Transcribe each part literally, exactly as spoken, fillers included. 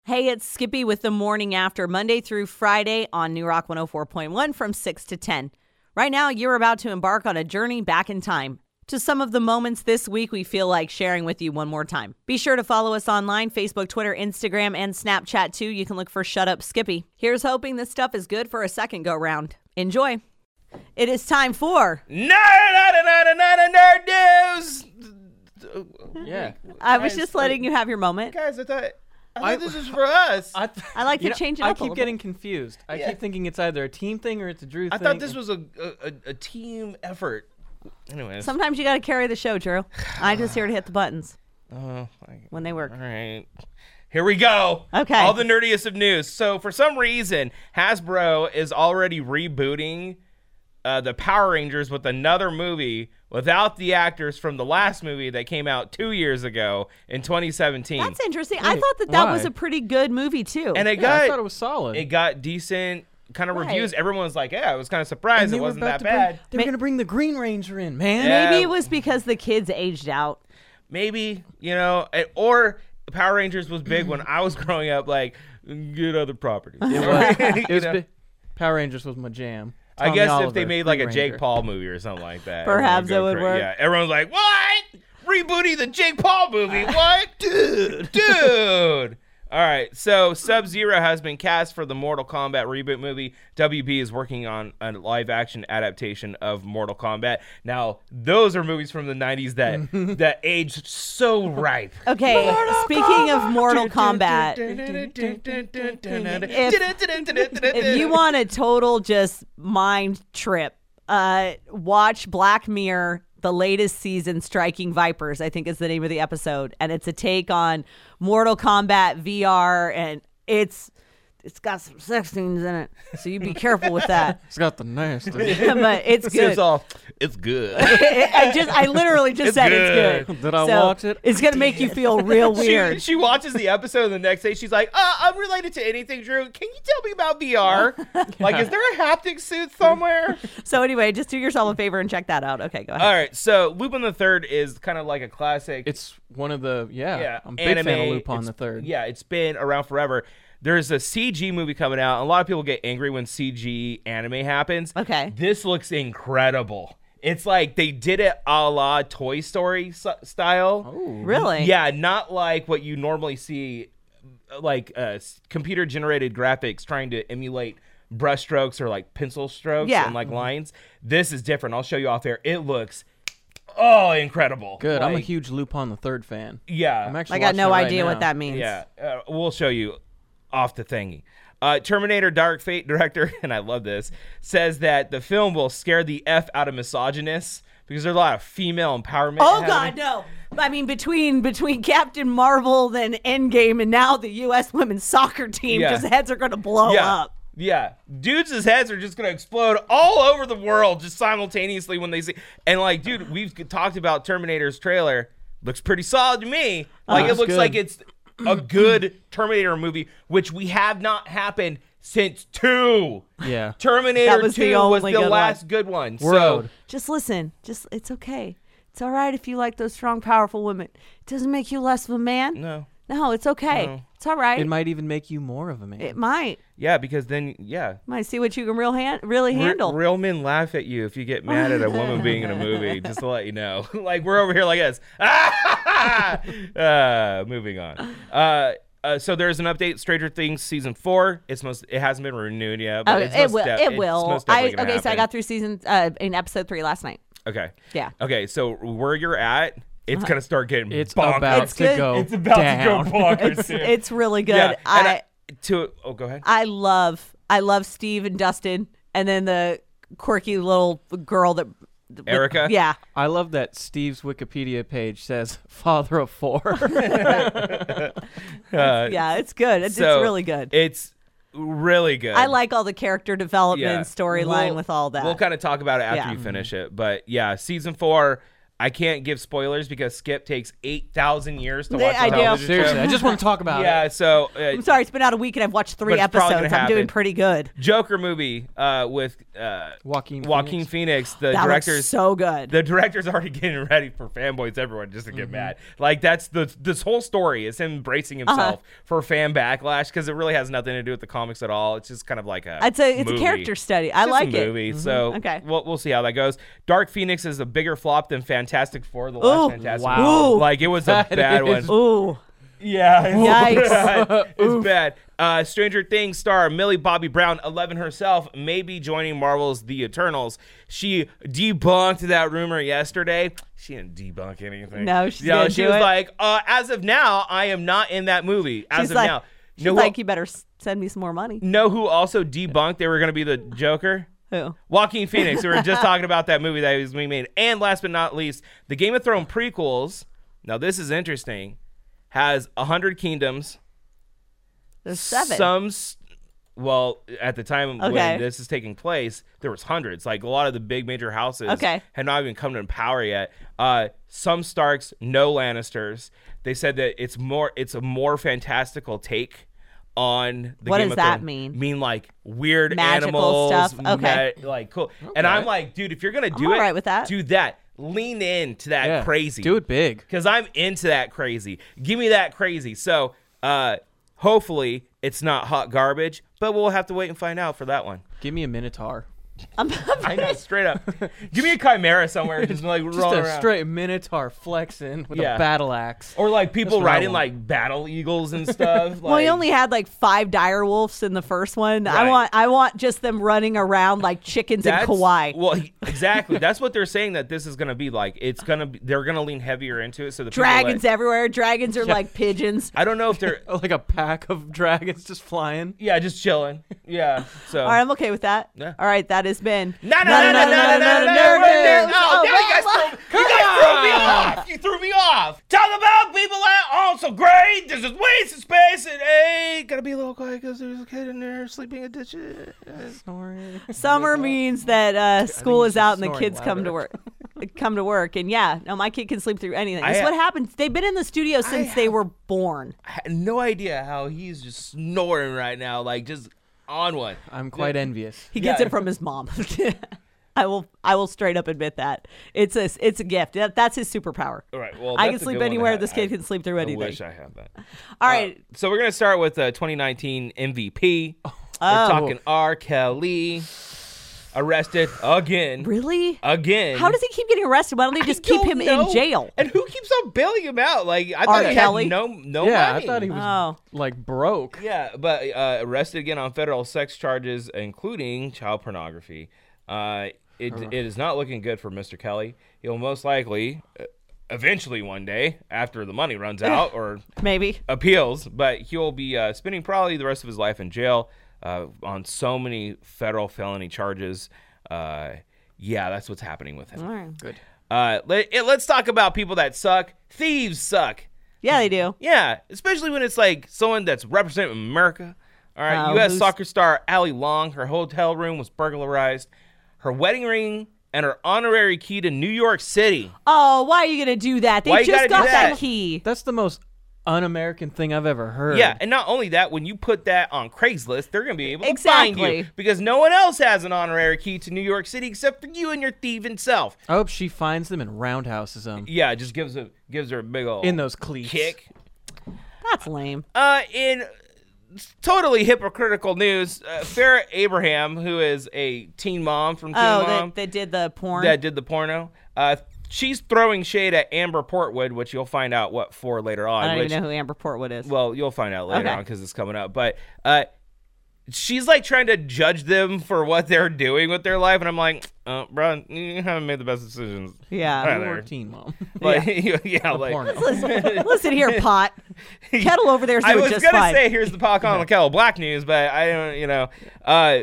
Hey, it's Skippy with the Morning After, Monday through Friday on New Rock one oh four point one from six to ten. Right now, you're about to embark on a journey back in time to some of the moments this week we feel like sharing with you one more time. Be sure to follow us online, Facebook, Twitter, Instagram, and Snapchat too. You can look for Shut Up Skippy. Here's hoping this stuff is good for a second go round. Enjoy. It is time for Nerd, nerd, nerd, nerd, nerd news. Yeah. I was Guys, just letting you have your moment. Guys, I thought, I thought I- this was for us. I, I, th- I like to you know, change it I up a keep little getting confused. I Yeah. keep thinking it's either a team thing or it's a Drew I thing. thought this was a a, a team effort. Anyways. Sometimes you got to carry the show, Drew. I'm just here to hit the buttons Oh, I- when they work. all right. Here we go. Okay. All the nerdiest of news. So for some reason, Hasbro is already rebooting uh, the Power Rangers with another movie without the actors from the last movie that came out two years ago in twenty seventeen. That's interesting. I Wait, thought that that why? was a pretty good movie, too. and it Yeah, got I thought it was solid. it got decent kind of Right. reviews. Everyone was like, "Yeah, I was kind of surprised And it they were wasn't about that to bring- bad." They were going to bring the Green Ranger in, man. Yeah. Maybe it was because the kids aged out. Maybe, you know, it- or Power Rangers was big when I was growing up. Like, get other properties. It was, You it was know? bi- Power Rangers was my jam. I Tommy guess if Oliver, they made like a Green Jake Ranger. Paul movie or something like that, Perhaps everyone it would go cra- work. Yeah, everyone's like, "What? Rebooting the Jake Paul movie? What, dude? Dude." All right, so Sub-Zero has been cast for the Mortal Kombat reboot movie. W B is working on a live-action adaptation of Mortal Kombat. Now, those are movies from the nineties that that aged so ripe. Okay, speaking of Mortal Kombat, if you want a total just mind trip, uh, watch Black Mirror, the latest season, Striking Vipers, I think is the name of the episode. And it's a take on Mortal Kombat V R, and it's it's got some sex scenes in it. So you be careful with that. It's got the nasty. But it's It's good. all, it's good. I just I literally just It's said good. it's good. Did I So watch it? It's gonna make you feel real She, weird. she watches the episode and the next day she's like, uh, I'm related to anything, Drew. Can you tell me about V R? Like, is there a haptic suit somewhere? So anyway, just do yourself a favor and check that out. Okay, go ahead. All right, so Lupin the Third is kind of like a classic. It's one of the, yeah. yeah, I'm a big anime. fan of Lupin It's- the Third. Yeah, it's been around forever. There's a C G movie coming out. A lot of people get angry when C G anime happens. Okay. This looks incredible. It's like they did it a la Toy Story s- style. Oh. Really? Yeah, not like what you normally see, like uh, computer generated graphics trying to emulate brushstrokes or like pencil strokes Yeah. and like lines. This is different. I'll show you off there. It looks oh incredible. Good. I'm a Like, huge Lupin the Third fan. yeah. I'm actually I got watching no it right idea now. what that means. Yeah, uh, we'll show you off the thingy. Uh, Terminator Dark Fate director, and I love this, says that the film will scare the F out of misogynists because there's a lot of female empowerment. Oh happening. God, no! I mean, between between Captain Marvel and Endgame, and now the U S women's soccer team, Yeah. just heads are going to blow Yeah. up. Yeah, dudes' heads are just gonna explode all over the world just simultaneously when they see. And like, dude, we've talked about Terminator's trailer. Looks pretty solid to me. Like, it looks looks good. like it's a good Terminator movie, which we have not happened since two. Yeah. Terminator That was the two was only the good one. last good one. Road. So Just listen. Just it's okay. It's all right if you like those strong, powerful women. It doesn't make you less of a man. no, No, it's okay. No. It's all right. It might even make you more of a man. It might. yeah, because then yeah, Might see what you can real hand, really Re- handle. real men laugh at you if you get mad at a woman being in a movie. Just to let you know, like we're over here like this. uh, moving on. Uh, uh, so there's an update. Stranger Things season four. It's most. It hasn't been renewed yet. But Oh, it's it most will. def- It it's will. most I definitely gonna okay. So I happen. got through season uh, in episode three last night. Okay. Yeah. Okay. So where you're at, it's gonna start getting. It's bonkers. about It's to good. go It's about down. to go bonkers. It's dude. it's really good. Yeah. and I, I to oh go ahead. I love I love Steve and Dustin, and then the quirky little girl that Erica? Yeah. I love that Steve's Wikipedia page says father of four. Uh, Yeah, it's good. It's, so it's really good. It's really good. I like all the character development Yeah. storyline We'll- with all that. We'll kind of talk about it after Yeah. you finish it. But yeah, season four, I can't give spoilers because Skip takes eight thousand years to Yeah, watch a I do. television Seriously, show. I just want to talk about Yeah, it. so uh, I'm sorry, it's been out a week and I've watched three But it's probably episodes. gonna I'm doing happen. pretty good. Joker movie uh, with uh, Joaquin Joaquin Phoenix. The That director's looks so good. the director's already getting ready for fanboys everywhere just to get mad. Like that's the this whole story is him bracing himself Uh-huh. for fan backlash because it really has nothing to do with the comics at all. It's just kind of like a It's a it's movie. a character study. I It's just like a it. movie. So Okay. we'll we'll see how that goes. Dark Phoenix is a bigger flop than Fantastic Four. The last Ooh. Fantastic Wow. Four. Ooh. Like it was a That bad is- one. Ooh. Yeah, it's Yikes. bad. It's bad. Uh, Stranger Things star Millie Bobby Brown, Eleven herself, may be joining Marvel's The Eternals. She debunked that rumor yesterday. She didn't debunk anything. No, she You know, didn't She do was it. like, uh, as of now, I am not in that movie. As She's of like, now. she's Know who- like, you better s- send me some more money. know who also debunked they were going to be the Joker? Who? Joaquin Phoenix. We were just talking about that movie that was being made. And last but not least, the Game of Thrones prequels. Now, this is interesting. Has a hundred kingdoms. There's seven. Some, s- well, at the time Okay. when this is taking place, there was hundreds. Like a lot of the big major houses Okay. had not even come to power yet. Uh, some Starks, no Lannisters. They said that it's more, it's a more fantastical take on the What Game does of that Thrones. mean? Mean like weird Magical animals, stuff? Okay. ma- like cool. And I'm like, dude, if you're gonna do I'm it, all right with that. do that. Lean into that Yeah. crazy. Do it big. Because I'm into that crazy. Give me that crazy. So uh, hopefully it's not hot garbage, but we'll have to wait and find out for that one. Give me a Minotaur. I'm, I know, straight up. Give me a chimera somewhere, just like Just rolling a around. straight Minotaur flexing with Yeah. a battle axe. Or like people That's what I riding want. like battle eagles and stuff. well, he like- only had like five dire wolves in the first one. I Right. want I want just them running around like chickens in That's- Kauai. Well, he- exactly. That's what they're saying that this is going to be like. It's going to be, they're going to lean heavier into it. So the people Dragons that- everywhere. Dragons are like pigeons. I don't know if they're, Like a pack of dragons just flying. yeah, just chilling. Yeah. So. All right, I'm okay with that. Yeah. All right, that has been. No, no, no, no, no, no, no, no, no, nerds. Oh, Oh, now you guys well, threw, you guys threw me off. You threw me off. Talk about people that aren't so great. There's just waste of space and hey, gotta be a little quiet because there's a kid in there sleeping in dishes. Summer means that uh, school he's is out just and the snoring kids come to louder. work. Come to work, and yeah, no, my kid can sleep through anything. That's I- what happens. They've been in the studio since they have- were born. I had no idea how he's just snoring right now, like just on one. I'm quite envious. He gets Yeah. it from his mom. I will. I will straight up admit that it's a. It's a gift. That, that's his superpower. All right, well, I that's can a sleep good one to anywhere. have. This kid I- can sleep through I anything. wish I had that. All right. Uh, so we're gonna start with uh, twenty nineteen M V P. We're Oh. talking R. Kelly, arrested again. Really? Again. How does he keep getting arrested? Why don't they just I keep don't him know. in jail? And who keeps on bailing him out? Like I R. thought he Kelly? had no no yeah, money. I thought he was Oh. like broke. Yeah, but uh, arrested again on federal sex charges, including child pornography. Uh, it it is not looking good for Mister Kelly. He'll most likely, uh, eventually one day, after the money runs out or Maybe. appeals, but he'll be uh, spending probably the rest of his life in jail uh, on so many federal felony charges. Uh, yeah, that's what's happening with him. All right. Good. Uh, let, eh, let's talk about people that suck. Thieves suck. Yeah, they do. Yeah, especially when it's like someone that's representing America. All right, Oh, U S who's- soccer star Allie Long, her hotel room was burglarized. Her wedding ring and her honorary key to New York City. Oh, why are you gonna do that? They Why you just gotta do got that that? key. That's the most un-American thing I've ever heard. Yeah, and not only that, when you put that on Craigslist, they're going to be able to find Exactly. you because no one else has an honorary key to New York City except for you and your thieving self. I hope she finds them and roundhouses them Yeah, it just gives a gives her a big old in those cleats. kick. That's lame. Uh, in totally hypocritical news, uh, Farrah Abraham, who is a teen mom from Teen Oh, Mom, that they did the porn. that did the porno. Uh, she's throwing shade at Amber Portwood, which you'll find out what for later on. I don't which, even know who Amber Portwood is. Well, you'll find out later Okay. on because it's coming up. But uh, she's like trying to judge them for what they're doing with their life, and I'm like, uh, bro, you haven't made the best decisions. yeah. Right. Or teen mom. Like, yeah, like. porno. Listen, listen here, pot. Kettle over there's I doing was just gonna fine. say here's the Pac on the kettle black news, but I don't, you know, uh,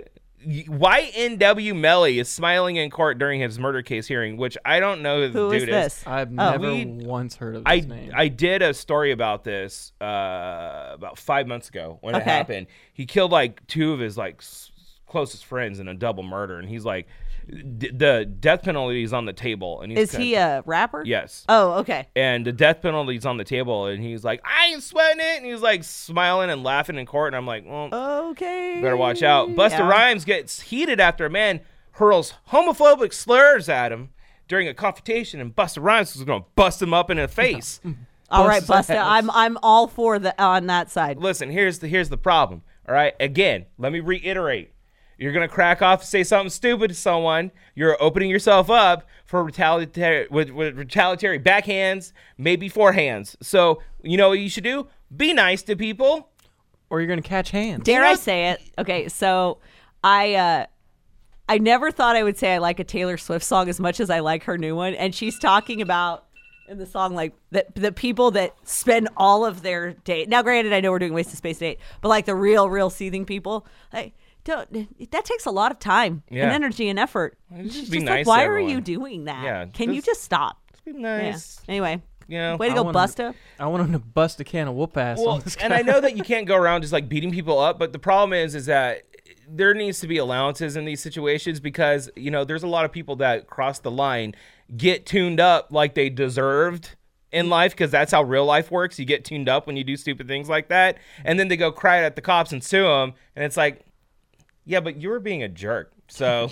Y N W Melly is smiling in court during his murder case hearing, which I don't know who, Who the is dude this? I've Oh. never We- once heard of I this name. I did a story about this uh, about five months ago when it Okay. happened. He killed like two of his like s- closest friends in a double murder, and he's like, d- the death penalty is on the table, and he's Is kinda, he a rapper? yes. Oh, okay. And the death penalty's on the table, and he's like, I ain't sweating it, and he's like smiling and laughing in court, and I'm like, well, Okay. better watch out. Busta Yeah. Rhymes gets heated after a man hurls homophobic slurs at him during a confrontation, and Busta Rhymes was going to bust him up in the face. All right, Bust Busta. ass. I'm I'm all for the on that side. Listen, here's the here's the problem. All right, again, let me reiterate. You're gonna crack off and say something stupid to someone. You're opening yourself up for retaliatory with, with retaliatory backhands, maybe forehands. So you know what you should do? Be nice to people. Or you're gonna catch hands. Dare You I know- say it? Okay, so I uh I never thought I would say I like a Taylor Swift song as much as I like her new one, and she's talking about in the song like the the people that spend all of their day. Now, granted, I know we're doing Wasted Space date, but like the real, real seething people, like don't that takes a lot of time Yeah. and energy and effort. Just It's be just nice like, to why are everyone. you doing that? Yeah, Can you just- just stop? Be Yeah. nice. Anyway, You know. way to I go, wanna- Busta. I want him to bust a can of whoop ass Well, on this and guy. I know that you can't go around just like beating people up, but the problem is, is that there needs to be allowances in these situations because you know there's a lot of people that cross the line, get tuned up like they deserved in life because that's how real life works. You get tuned up when you do stupid things like that, and then they go cry at the cops and sue them, and it's like, yeah, but you were being a jerk. So,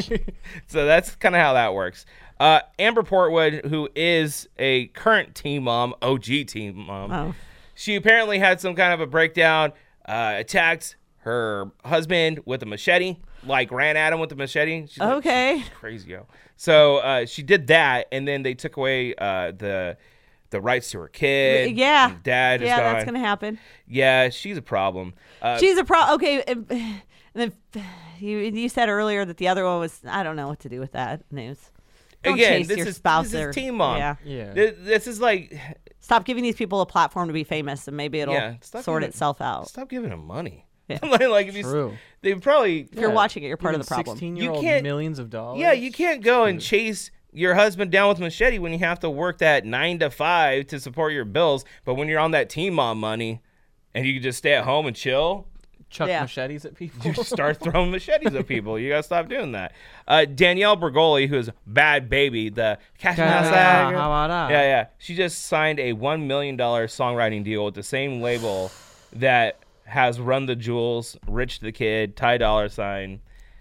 so that's kind of how that works. Uh, Amber Portwood, who is a current teen mom, O G teen mom, Oh. she apparently had some kind of a breakdown, uh, attacked her husband with a machete, like ran at him with a machete. She's like, Okay. she's crazy, yo. So uh, she did that, and then they took away uh, the the rights to her kid. Yeah. and dad is Yeah, gone. that's gonna happen. Yeah, she's a problem. Uh, She's a pro. Okay, and and then you you said earlier that the other one was. I don't know what to do with that news. Don't again, chase this your is spouse this or is teen mom. Yeah. Yeah. This, this is like, Stop giving these people a platform to be famous, and maybe it'll Yeah, stop sort giving- itself out. stop giving them money. Yeah. like, like if you, True. they probably If you're watching it, you're part of the problem. sixteen-year-old You can't- millions of dollars. Yeah, you can't go and chase your husband down with machete when you have to work that nine to five to support your bills. But when you're on that teen mom money and you can just stay at home and chill, chuck Yeah. machetes at people. you just start throwing machetes at people. You gotta stop doing that. Uh, Danielle Bergoli, who's Bad Baby, the Cash Yeah, yeah, how about that? yeah, yeah. She just signed a one million dollar songwriting deal with the same label that has Run the Jewels, Rich the Kid, Ty Dolla Sign.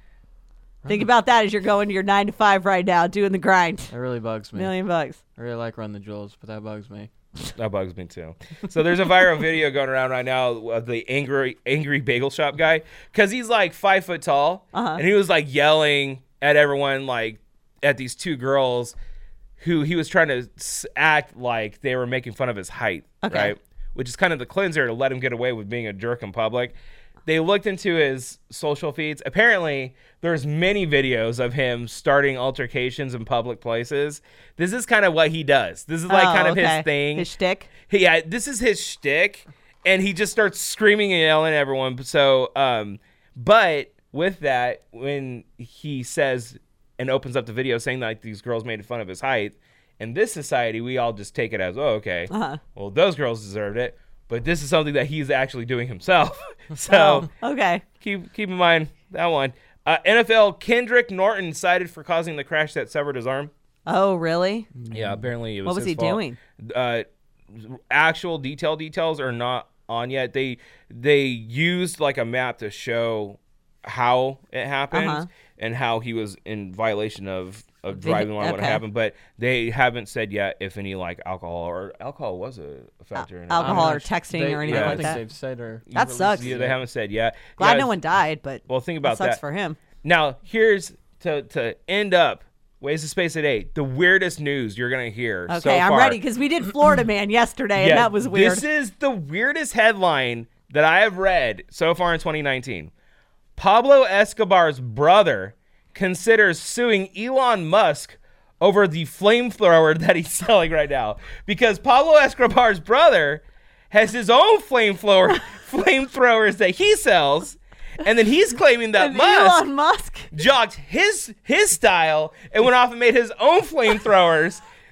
Think about that as you're going to your nine to five right now, doing the grind. That really bugs me. Million bucks. I really like Run the Jewels, but that bugs me. That bugs me too. So there's a viral video going around right now of the angry angry bagel shop guy because he's like five foot tall, Uh-huh. and he was like yelling at everyone, like at these two girls who he was trying to s- act like they were making fun of his height, Okay. right? Which is kind of the cleanser to let him get away with being a jerk in public. They looked into his social feeds. Apparently, there's many videos of him starting altercations in public places. This is kind of what he does. This is like Oh, kind of okay. his thing. His shtick. Yeah, this is his shtick, and he just starts screaming and yelling at everyone. So, um, but with that, when he says and opens up the video saying that like, these girls made fun of his height, in this society, we all just take it as, oh, okay, Uh-huh. well, those girls deserved it. But this is something that he's actually doing himself. so Oh, okay. keep keep in mind that one. Uh, N F L Kendrick Norton cited for causing the crash that severed his arm. Oh, really? Yeah, apparently it was. What was his he fault. doing? Uh, actual detail details are not on yet. They they used like a map to show how it happened Uh-huh. and how he was in violation of, of Vehi- driving while what okay. happened. But they haven't said yet if any like alcohol or alcohol was a factor in it. alcohol I'm or not- texting they- or anything yeah, I like think that. they've said or That released sucks. it Yeah, they yet. haven't said yet. Glad Yeah, no one died, but Well, think that about sucks that. for him. Now, here's to to end up Ways of Space at eight. The weirdest news you're gonna hear. Okay, so I'm far. ready because we did Florida Man yesterday, and that was weird. This is the weirdest headline that I have read so far in twenty nineteen. Pablo Escobar's brother considers suing Elon Musk over the flamethrower that he's selling right now because Pablo Escobar's brother has his own flamethrower flamethrowers that he sells, and then he's claiming that And Musk Elon Musk. jocked his his style and went off and made his own flamethrowers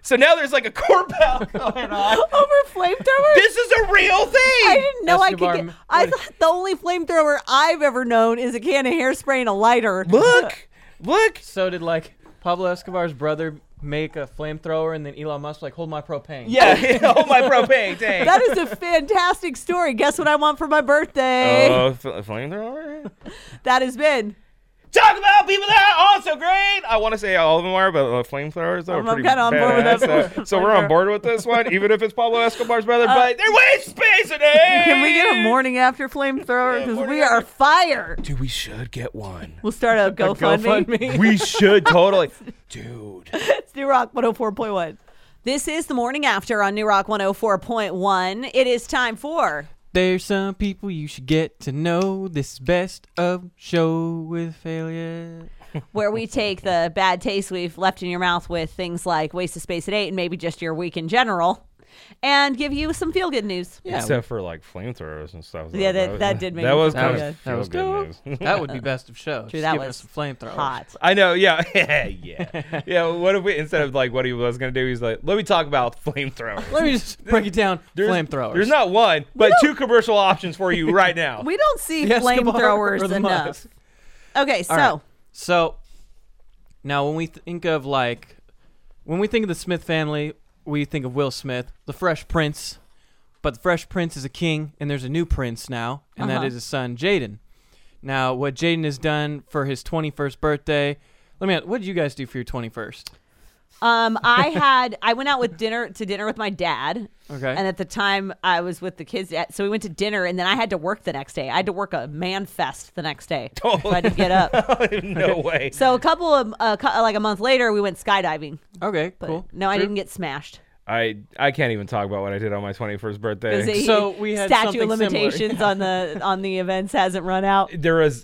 So now there's like a court battle going on. Over flamethrowers? This is a real thing. I didn't know I could Escobar, get. I what- thought the only flamethrower I've ever known is a can of hairspray and a lighter. Look, look. So did like Pablo Escobar's brother make a flamethrower, and then Elon Musk like hold my propane. Yeah, oh my propane tank. That is a fantastic story. Guess what I want for my birthday? Oh, f- flamethrower. That has been. Talk about people that are also great. I want to say all of them are, but uh, flamethrowers are I'm- I'm pretty kinda on board with badass, that. So, so we're on board with this one, even if it's Pablo Escobar's brother. but they're waste space in it. Can we get a morning after flamethrower? Yeah, Because morning we are after. fire. Dude, we should get one. We'll start a A GoFundMe. GoFundMe. We should totally. Dude. It's New Rock one oh four point one. This is the morning after on New Rock one oh four point one. It is time for. There's some people you should get to know. This is best of show with failure. Where we take the bad taste we've left in your mouth with things like waste of space at eight and maybe just your week in general, and give you some feel good news. Yeah, Except for like flamethrowers and stuff. Yeah, that- that did make That me was feel kind good. of That was feel good news. that would be best of show. True, Just that giving was us some flamethrowers. hot. I know, yeah, yeah, yeah. What if we instead of like what he was gonna do, he's like, let me talk about flamethrowers. Let me just break it down. There's, Flamethrowers. There's not one, but two commercial options for you right now. We don't see The Escobar flamethrowers or the enough. Musk? Okay, so. All right. So now when we think of like when we think of the Smith family, we think of Will Smith, the Fresh Prince. But the Fresh Prince is a king, and there's a new prince now, and that Uh-huh. is his son Jaden. Now, what Jaden has done for his twenty-first birthday. Let me ask, what did you guys do for your twenty-first? Um, I had I went out with dinner to dinner with my dad, Okay. and at the time I was with the kids, at- so we went to dinner, and then I had to work the next day. I had to work a man fest the next day, Oh. so I had to get up. No way. So a couple of uh, cou- like a month later, we went skydiving. Okay, But cool. no, I True. didn't get smashed. I I can't even talk about what I did on my twenty-first birthday. Because the So we had statute of something similar, limitations yeah. on the on the events hasn't run out. there was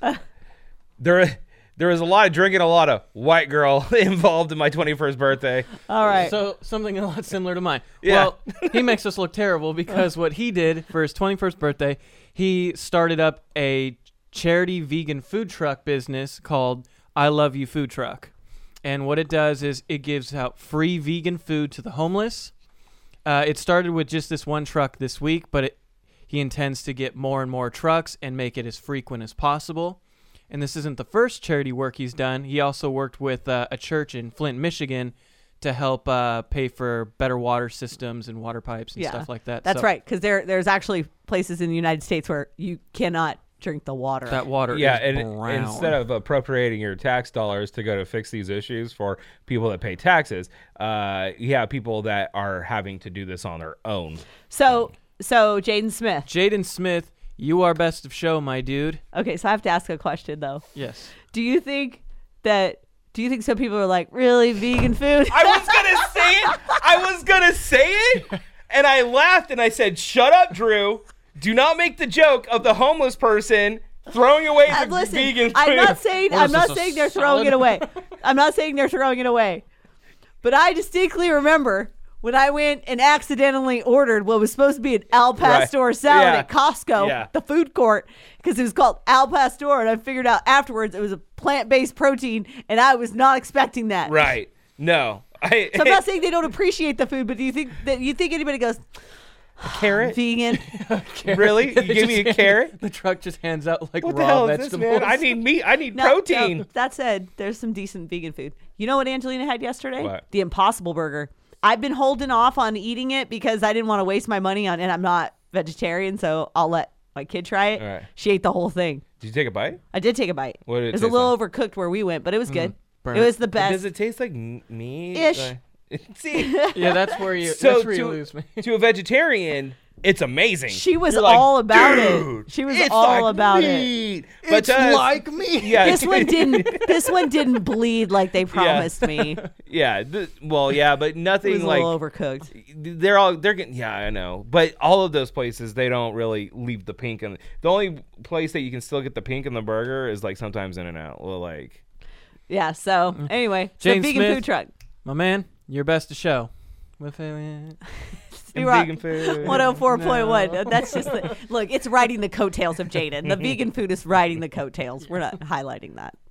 there there was a lot of drinking, a lot of white girl involved in my twenty-first birthday. All right. So something a lot similar to mine. Yeah. Well, he makes us look terrible because what he did for his twenty-first birthday, he started up a charity vegan food truck business called I Love You Food Truck. And what it does is it gives out free vegan food to the homeless. Uh, it started with just this one truck this week, but it, he intends to get more and more trucks and make it as frequent as possible. And this isn't the first charity work he's done. He also worked with uh, a church in Flint, Michigan, to help uh, pay for better water systems and water pipes and yeah, stuff like that. That's So right, because there there's actually places in the United States where you cannot drink the water. That water Yeah, is and brown. instead of appropriating your tax dollars to go to fix these issues for people that pay taxes, uh, yeah, people that are having to do this on their own. so so Jaden Smith. Jaden Smith, you are best of show, my dude. Okay, so I have to ask a question though. Yes. Do you think that? Do you think some people are like, really vegan food? I was gonna say it. I was gonna say it, and I laughed and I said, "Shut up, Drew. Do not make the joke of the homeless person throwing away Uh, the listen, vegan food." I'm not saying What I'm is not this, a saying they're throwing salad? it away. I'm not saying they're throwing it away. But I distinctly remember when I went and accidentally ordered what was supposed to be an Al Pastor Right. salad Yeah. at Costco, Yeah. the food court, because it was called Al Pastor, and I figured out afterwards it was a plant-based protein, and I was not expecting that. Right? No. I, So I'm not saying they don't appreciate the food, but do you think that you think anybody goes carrot. vegan? Really? You They give me a just- carrot? The truck just hands out like What the raw hell is vegetables. this, man? I need meat. I need No, protein. no, that said, there's some decent vegan food. You know what Angelina had yesterday? What? The Impossible Burger. I've been holding off on eating it because I didn't want to waste my money on, and I'm not vegetarian, so I'll let my kid try it. All right. She ate the whole thing. Did you take a bite? I did take a bite. What did it it was a taste little overcooked where we went, but it was good. burnt. It was the Does best. it taste like m- meat? Ish. Like- See, Yeah, that's where you. so that's where you to, lose me. to a vegetarian, it's amazing. She was You're like, all about "Dude, it. She was it's all like about it. meat." But It's to us- like me. Yeah, This one didn't. This one didn't bleed like they promised me. It Yeah, th- well, yeah, but was nothing a like little overcooked. they're all they're getting. Yeah, I know, but all of those places they don't really leave the pink. And the only place that you can still get the pink in the burger is like sometimes In and Out. Well, like Yeah. So anyway, so Jane vegan Smith. food truck. My man, you're best of show. With alien. and Rock. vegan food. one oh four point one. No. That's just the look. It's riding the coattails of Jaden. The vegan food is riding the coattails. We're not highlighting that.